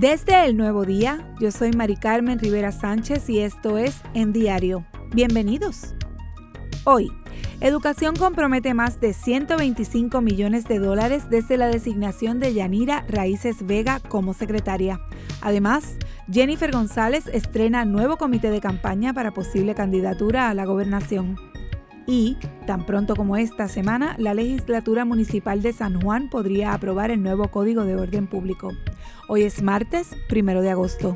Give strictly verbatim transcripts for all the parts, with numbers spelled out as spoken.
Desde el nuevo día, yo soy Mari Carmen Rivera Sánchez y esto es En Diario. Bienvenidos. Hoy, Educación compromete más de ciento veinticinco millones de dólares desde la designación de Yanira Raíces Vega como secretaria. Además, Jennifer González estrena nuevo comité de campaña para posible candidatura a la gobernación. Y, tan pronto como esta semana, la legislatura municipal de San Juan podría aprobar el nuevo Código de Orden Público. Hoy es martes, primero de agosto.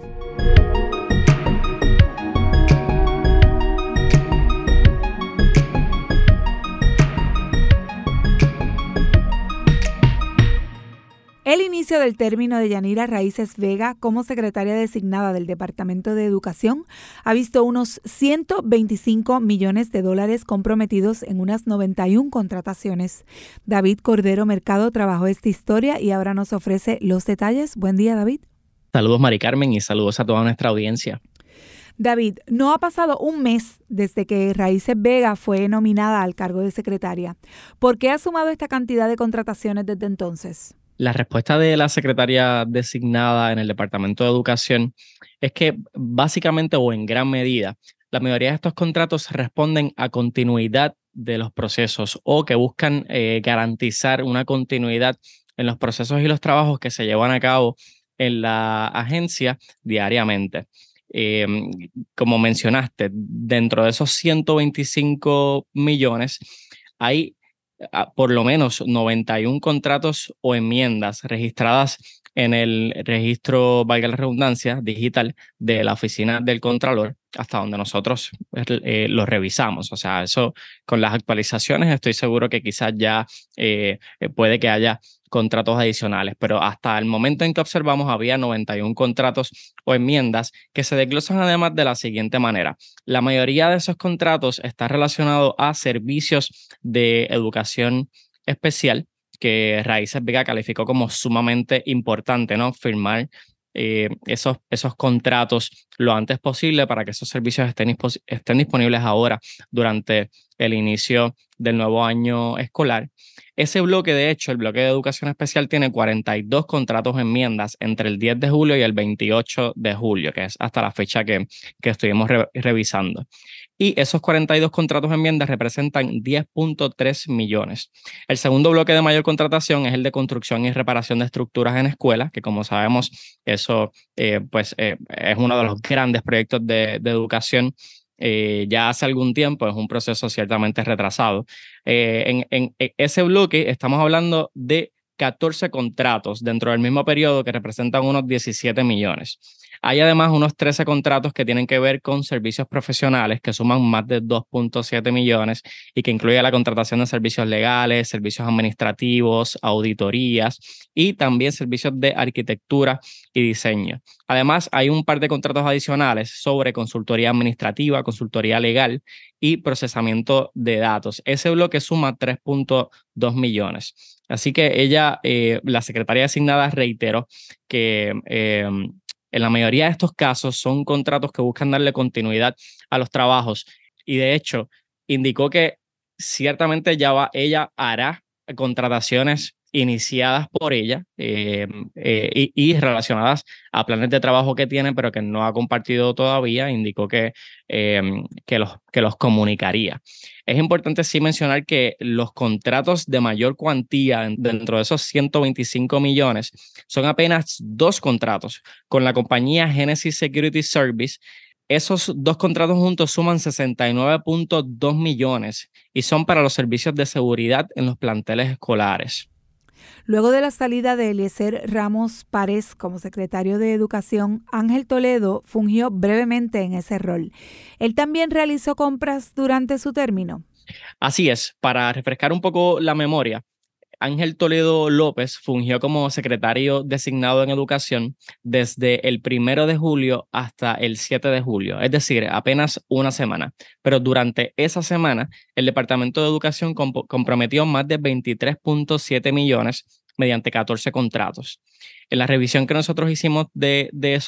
El inicio del término de Yanira Raíces Vega como secretaria designada del Departamento de Educación ha visto unos ciento veinticinco millones de dólares comprometidos en unas noventa y una contrataciones. David Cordero Mercado trabajó esta historia y ahora nos ofrece los detalles. Buen día, David. Saludos, Mari Carmen, y saludos a toda nuestra audiencia. David, no ha pasado un mes desde que Raíces Vega fue nominada al cargo de secretaria. ¿Por qué ha sumado esta cantidad de contrataciones desde entonces? La respuesta de la secretaria designada en el Departamento de Educación es que básicamente o en gran medida la mayoría de estos contratos responden a continuidad de los procesos o que buscan eh, garantizar una continuidad en los procesos y los trabajos que se llevan a cabo en la agencia diariamente. Eh, como mencionaste, dentro de esos ciento veinticinco millones hay por lo menos noventa y una contratos o enmiendas registradas en el registro, valga la redundancia, digital de la oficina del Contralor, hasta donde nosotros eh, lo revisamos. O sea, eso con las actualizaciones estoy seguro que quizás ya eh, puede que haya contratos adicionales, pero hasta el momento en que observamos había noventa y una contratos o enmiendas que se desglosan además de la siguiente manera. La mayoría de esos contratos está relacionado a servicios de educación especial que Raíces Vega calificó como sumamente importante, ¿no? Firmar eh, esos, esos contratos lo antes posible para que esos servicios estén, estén disponibles ahora durante el inicio del nuevo año escolar. Ese bloque, de hecho, el bloque de educación especial tiene cuarenta y dos contratos enmiendas entre el diez de julio y el veintiocho de julio, que es hasta la fecha que, que estuvimos re revisando. Y esos cuarenta y dos contratos enmiendas representan diez punto tres millones. El segundo bloque de mayor contratación es el de construcción y reparación de estructuras en escuelas, que como sabemos, eso eh, pues, eh, es uno de los grandes proyectos de, de educación. Eh, ya hace algún tiempo, es un proceso ciertamente retrasado. Eh, en, en, en ese bloque estamos hablando de catorce contratos dentro del mismo periodo que representan unos diecisiete millones. Hay además unos trece contratos que tienen que ver con servicios profesionales que suman más de dos punto siete millones y que incluye la contratación de servicios legales, servicios administrativos, auditorías y también servicios de arquitectura y diseño. Además, hay un par de contratos adicionales sobre consultoría administrativa, consultoría legal y procesamiento de datos. Ese bloque suma tres punto dos millones. Así que ella, eh, la secretaria designada, reiteró que eh, en la mayoría de estos casos son contratos que buscan darle continuidad a los trabajos y de hecho indicó que ciertamente ya va, ella hará contrataciones iniciadas por ella eh, eh, y, y relacionadas a planes de trabajo que tiene, pero que no ha compartido todavía. Indicó que, eh, que, los, que los comunicaría. Es importante sí mencionar que los contratos de mayor cuantía dentro de esos ciento veinticinco millones son apenas dos contratos con la compañía Genesis Security Service. Esos dos contratos juntos suman sesenta y nueve punto dos millones y son para los servicios de seguridad en los planteles escolares. Luego de la salida de Eliezer Ramos Párez como secretario de Educación, Ángel Toledo fungió brevemente en ese rol. ¿Él también realizó compras durante su término? Así es. Para refrescar un poco la memoria, Ángel Toledo López fungió como secretario designado en Educación desde el primero de julio hasta el siete de julio, es decir, apenas una semana. Pero durante esa semana, el Departamento de Educación comp- comprometió más de veintitrés punto siete millones mediante catorce contratos. En la revisión que nosotros hicimos de, de esos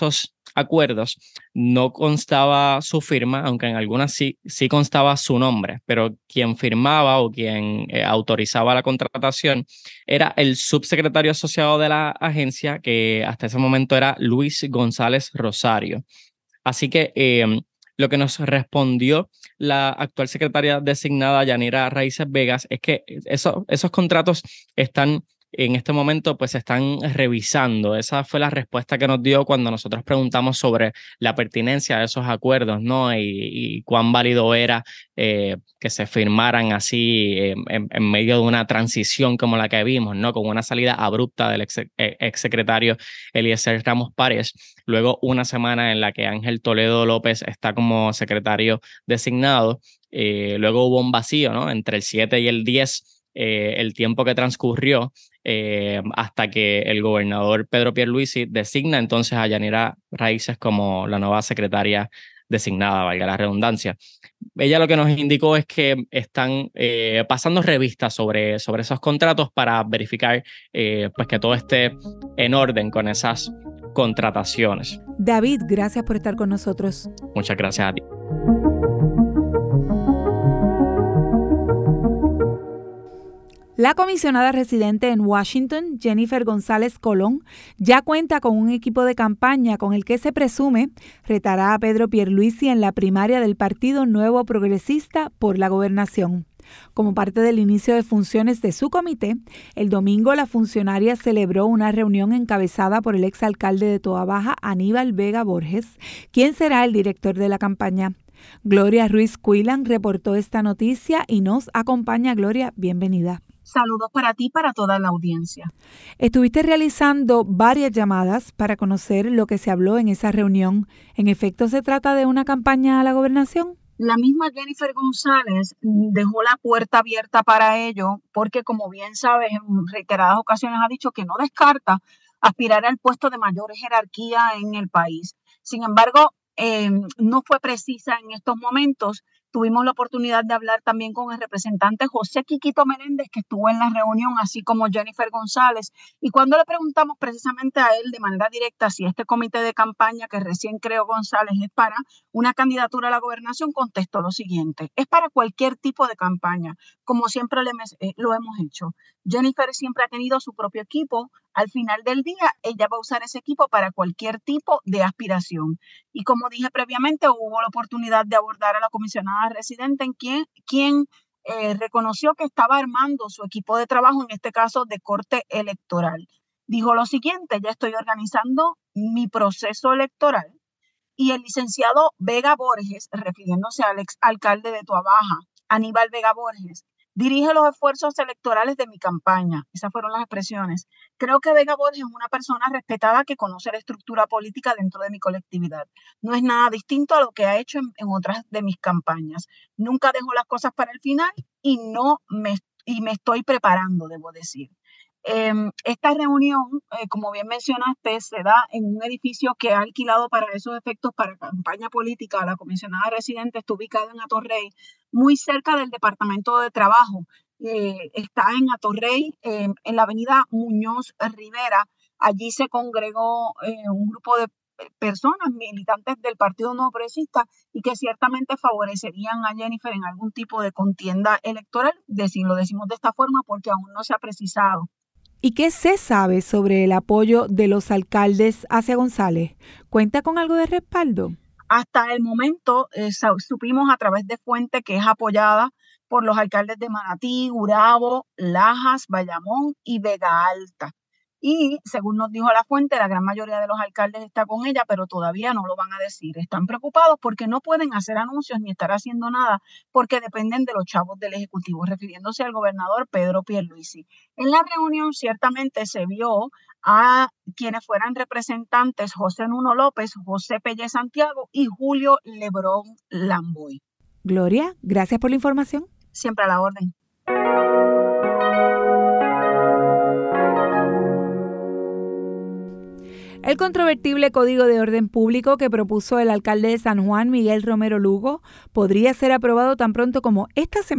acuerdos no constaba su firma, aunque en algunas sí, sí constaba su nombre, pero quien firmaba o quien eh, autorizaba la contratación era el subsecretario asociado de la agencia, que hasta ese momento era Luis González Rosario. Así que eh, lo que nos respondió la actual secretaria designada, Yanira Raíces Vegas, es que eso, esos contratos están en este momento pues se están revisando. Esa fue la respuesta que nos dio cuando nosotros preguntamos sobre la pertinencia de esos acuerdos, ¿no? Y, y cuán válido era eh, que se firmaran así eh, en, en medio de una transición como la que vimos, ¿no? Con una salida abrupta del ex, ex secretario Eliezer Ramos Párez. Luego una semana en la que Ángel Toledo López está como secretario designado. Eh, luego hubo un vacío, ¿no? Entre el siete y el diez, eh, el tiempo que transcurrió eh, hasta que el gobernador Pedro Pierluisi designa entonces a Yanira Raíces como la nueva secretaria designada, valga la redundancia. Ella lo que nos indicó es que están eh, pasando revistas sobre, sobre esos contratos para verificar eh, pues que todo esté en orden con esas contrataciones. David, gracias por estar con nosotros. Muchas gracias a ti. La comisionada residente en Washington, Jennifer González Colón, ya cuenta con un equipo de campaña con el que se presume retará a Pedro Pierluisi en la primaria del Partido Nuevo Progresista por la gobernación. Como parte del inicio de funciones de su comité, el domingo la funcionaria celebró una reunión encabezada por el exalcalde de Toabaja, Aníbal Vega Borges, quien será el director de la campaña. Gloria Ruiz Cuilan reportó esta noticia y nos acompaña. Gloria, bienvenida. Saludos para ti y para toda la audiencia. Estuviste realizando varias llamadas para conocer lo que se habló en esa reunión. ¿En efecto se trata de una campaña a la gobernación? La misma Jennifer González dejó la puerta abierta para ello porque, como bien sabes, en reiteradas ocasiones ha dicho que no descarta aspirar al puesto de mayor jerarquía en el país. Sin embargo, eh, no fue precisa en estos momentos. Tuvimos la oportunidad de hablar también con el representante José Quiquito Menéndez, que estuvo en la reunión, así como Jennifer González. Y cuando le preguntamos precisamente a él de manera directa si este comité de campaña que recién creó González es para una candidatura a la gobernación, contestó lo siguiente: es para cualquier tipo de campaña, como siempre lo hemos hecho. Jennifer siempre ha tenido su propio equipo. Al final del día, ella va a usar ese equipo para cualquier tipo de aspiración. Y como dije previamente, hubo la oportunidad de abordar a la comisionada residente, en quien, quien eh, reconoció que estaba armando su equipo de trabajo, en este caso de corte electoral. Dijo lo siguiente: ya estoy organizando mi proceso electoral. Y el licenciado Vega Borges, refiriéndose al ex alcalde de Toabaja, Aníbal Vega Borges, dirige los esfuerzos electorales de mi campaña. Esas fueron las expresiones. Creo que Vega Borges es una persona respetada que conoce la estructura política dentro de mi colectividad. No es nada distinto a lo que ha hecho en, en otras de mis campañas. Nunca dejo las cosas para el final y, no me, y me estoy preparando, debo decir. Eh, esta reunión, eh, como bien mencionaste, se da en un edificio que ha alquilado para esos efectos para campaña política. La comisionada residente está ubicada en Atorrey, muy cerca del Departamento de Trabajo. Eh, está en Atorrey, eh, en la avenida Muñoz Rivera. Allí se congregó eh, un grupo de personas militantes del Partido Nuevo Progresista y que ciertamente favorecerían a Jennifer en algún tipo de contienda electoral. Lo decimos de esta forma porque aún no se ha precisado. ¿Y qué se sabe sobre el apoyo de los alcaldes hacia González? ¿Cuenta con algo de respaldo? Hasta el momento eh, supimos a través de fuente que es apoyada por los alcaldes de Manatí, Gurabo, Lajas, Bayamón y Vega Alta. Y según nos dijo la fuente, la gran mayoría de los alcaldes está con ella, pero todavía no lo van a decir. Están preocupados porque no pueden hacer anuncios ni estar haciendo nada porque dependen de los chavos del Ejecutivo, refiriéndose al gobernador Pedro Pierluisi. En la reunión ciertamente se vio a quienes fueran representantes: José Nuno López, José Pelle Santiago y Julio Lebrón Lamboy. Gloria, gracias por la información. Siempre a la orden. El controvertible Código de Orden Público que propuso el alcalde de San Juan, Miguel Romero Lugo, podría ser aprobado tan pronto como esta semana.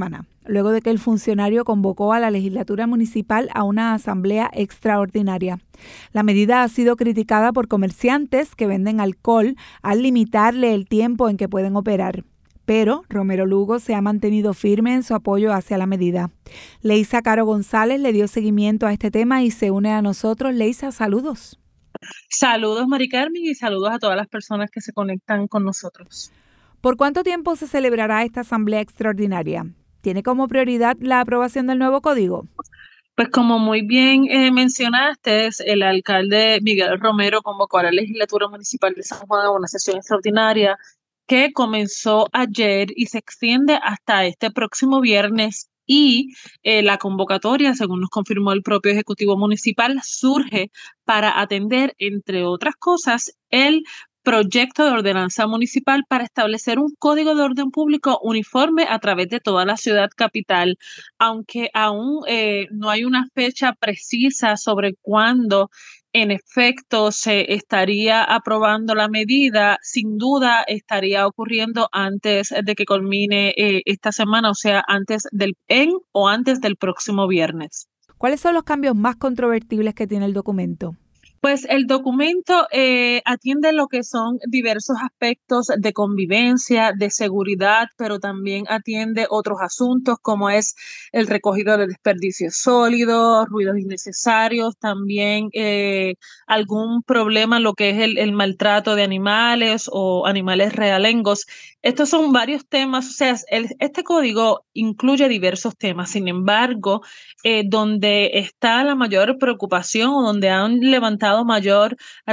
luego de que el funcionario convocó a la legislatura municipal a una asamblea extraordinaria. La medida ha sido criticada por comerciantes que venden alcohol al limitarle el tiempo en que pueden operar. Pero Romero Lugo se ha mantenido firme en su apoyo hacia la medida. Leisa Caro González le dio seguimiento a este tema y se une a nosotros. Leisa, saludos. Saludos, Mari Carmen, y saludos a todas las personas que se conectan con nosotros. ¿Por cuánto tiempo se celebrará esta asamblea extraordinaria? ¿Tiene como prioridad la aprobación del nuevo código? Pues como muy bien eh, mencionaste, el alcalde Miguel Romero convocó a la legislatura municipal de San Juan a una sesión extraordinaria que comenzó ayer y se extiende hasta este próximo viernes. Y eh, la convocatoria, según nos confirmó el propio Ejecutivo Municipal, surge para atender, entre otras cosas, el proyecto de ordenanza municipal para establecer un código de orden público uniforme a través de toda la ciudad capital. Aunque aún eh, no hay una fecha precisa sobre cuándo en efecto se estaría aprobando la medida, sin duda estaría ocurriendo antes de que culmine eh, esta semana, o sea, antes del en o antes del próximo viernes. ¿Cuáles son los cambios más controvertibles que tiene el documento? Pues el documento eh, atiende lo que son diversos aspectos de convivencia, de seguridad, pero también atiende otros asuntos como es el recogido de desperdicios sólidos, ruidos innecesarios, también eh, algún problema en lo que es el, el maltrato de animales o animales realengos. Estos son varios temas, o sea, el, este código incluye diversos temas, sin embargo, eh, donde está la mayor preocupación o donde han levantado mayor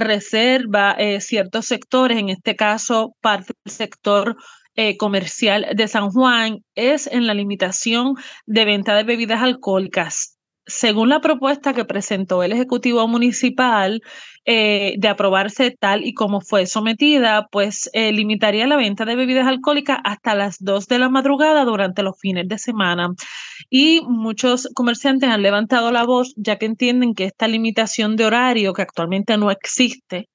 reserva eh, ciertos sectores, en este caso parte del sector eh, comercial de San Juan, es en la limitación de venta de bebidas alcohólicas. Según la propuesta que presentó el Ejecutivo Municipal eh, de aprobarse tal y como fue sometida, pues eh, limitaría la venta de bebidas alcohólicas hasta las dos de la madrugada durante los fines de semana. Y muchos comerciantes han levantado la voz ya que entienden que esta limitación de horario, que actualmente no existe,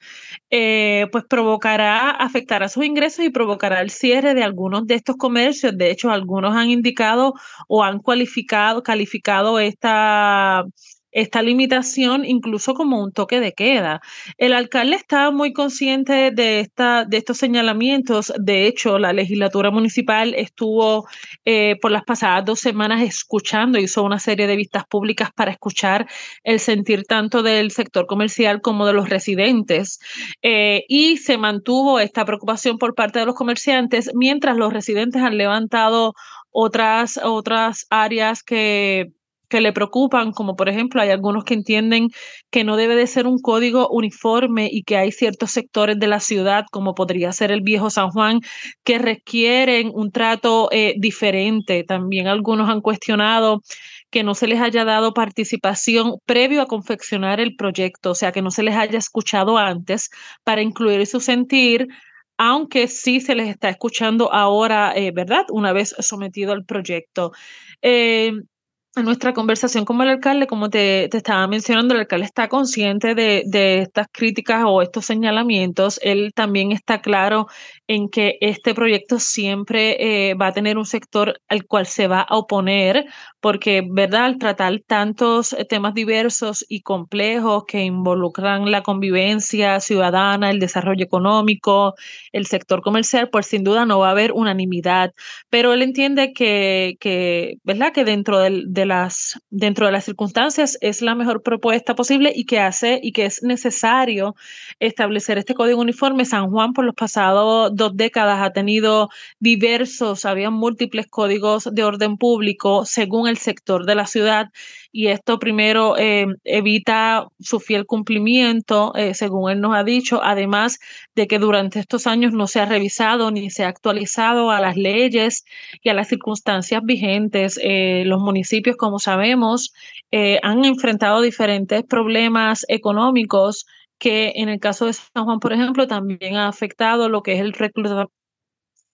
eh, pues provocará, afectará sus ingresos y provocará el cierre de algunos de estos comercios. De hecho, algunos han indicado o han cualificado, calificado esta esta limitación incluso como un toque de queda. El alcalde está muy consciente de, esta, de estos señalamientos. De hecho, la legislatura municipal estuvo eh, por las pasadas dos semanas escuchando, hizo una serie de vistas públicas para escuchar el sentir tanto del sector comercial como de los residentes. Eh, y se mantuvo esta preocupación por parte de los comerciantes, mientras los residentes han levantado otras, otras áreas que que le preocupan, como por ejemplo hay algunos que entienden que no debe de ser un código uniforme y que hay ciertos sectores de la ciudad, como podría ser el Viejo San Juan, que requieren un trato eh, diferente. También algunos han cuestionado que no se les haya dado participación previo a confeccionar el proyecto, o sea, que no se les haya escuchado antes para incluir su sentir, aunque sí se les está escuchando ahora, eh, ¿verdad? Una vez sometido al proyecto. Eh, En nuestra conversación con el alcalde, como te, te estaba mencionando, el alcalde está consciente de, de estas críticas o estos señalamientos. Él también está claro en que este proyecto siempre eh, va a tener un sector al cual se va a oponer, porque, ¿verdad?, al tratar tantos temas diversos y complejos que involucran la convivencia ciudadana, el desarrollo económico, el sector comercial, pues sin duda no va a haber unanimidad. Pero él entiende que, que ¿verdad?, que dentro del, de las, dentro de las circunstancias es la mejor propuesta posible y que hace y que es necesario establecer este código uniforme. San Juan por los pasados dos décadas ha tenido diversos, había múltiples códigos de orden público según el sector de la ciudad, y esto primero eh, evita su fiel cumplimiento, eh, según él nos ha dicho, además de que durante estos años no se ha revisado ni se ha actualizado a las leyes y a las circunstancias vigentes. Eh, los municipios, como sabemos, eh, han enfrentado diferentes problemas económicos que en el caso de San Juan, por ejemplo, también ha afectado lo que es el reclutamiento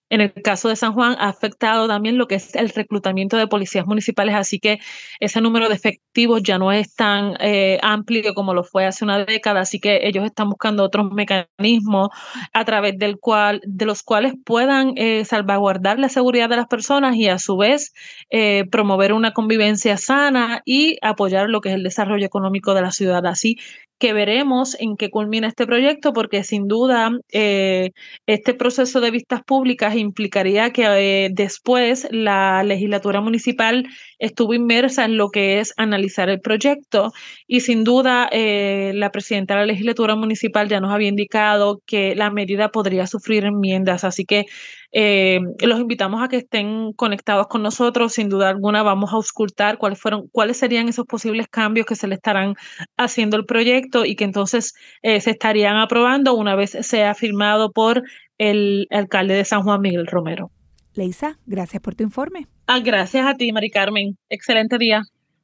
en el caso de San Juan ha afectado también lo que es el reclutamiento de policías municipales, así que ese número de efectivos ya no es tan eh, amplio como lo fue hace una década, así que ellos están buscando otros mecanismos a través del cual, de los cuales puedan eh, salvaguardar la seguridad de las personas y a su vez eh, promover una convivencia sana y apoyar lo que es el desarrollo económico de la ciudad. Así que veremos en qué culmina este proyecto, porque sin duda eh, este proceso de vistas públicas implicaría que eh, después la legislatura municipal estuvo inmersa en lo que es analizar el proyecto y sin duda eh, la presidenta de la legislatura municipal ya nos había indicado que la medida podría sufrir enmiendas, así que eh, los invitamos a que estén conectados con nosotros. Sin duda alguna vamos a auscultar cuáles fueron, cuáles serían esos posibles cambios que se le estarán haciendo al proyecto y que entonces eh, se estarían aprobando una vez sea firmado por el alcalde de San Juan, Miguel Romero. Leisa, gracias por tu informe. Ah, gracias a ti, Mari Carmen. Excelente día.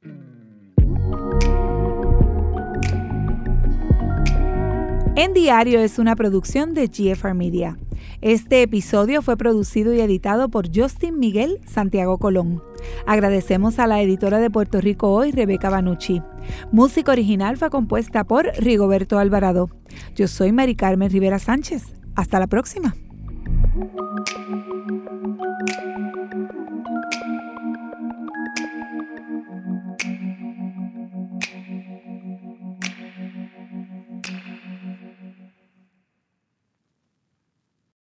En Diario es una producción de G F R Media. Este episodio fue producido y editado por Justin Miguel Santiago Colón. Agradecemos a la editora de Puerto Rico Hoy, Rebeca Banucci. Música original fue compuesta por Rigoberto Alvarado. Yo soy Mari Carmen Rivera Sánchez. Hasta la próxima.